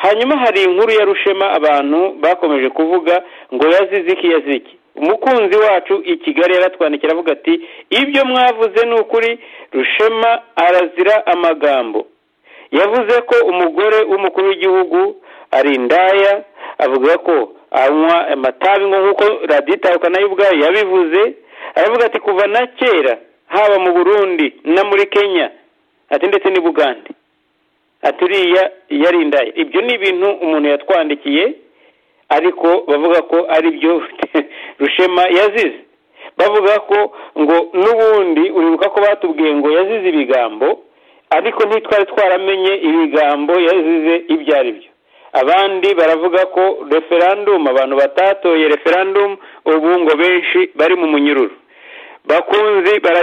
hanyuma hari inkuru ya Rushema abantu bakomeje kuvuga ngo yazize iki umukunzi wacu i Kigali yaratwandikira avuga ati ibyo mwavuze ni ukuri Rushema arazira amagambo yavuze ko umugore w'umukuru w'igihugu ari indaya avuga ko anywa amatabi nk'uko raditahuka nayo ubwayo yabivuze aravuga ati kuva na kera haba mu Burundi na muri Kenya ati ndetse ni Bugande aturiya yari indaya ibyo ni ibintu umuntu yatwandikiye ariko bavuga ko ari byo Rushema yazize bavuga ko ngo n'ubundi uribuka ko batubwiye ngo yazize ibigambo ariko ntitwari twaramenye ibigambo yazize ibyo ari byo abandi baravuga ko referendum abantu batatoye referendum ubu ngo benshi bari mu munyururu bakunzi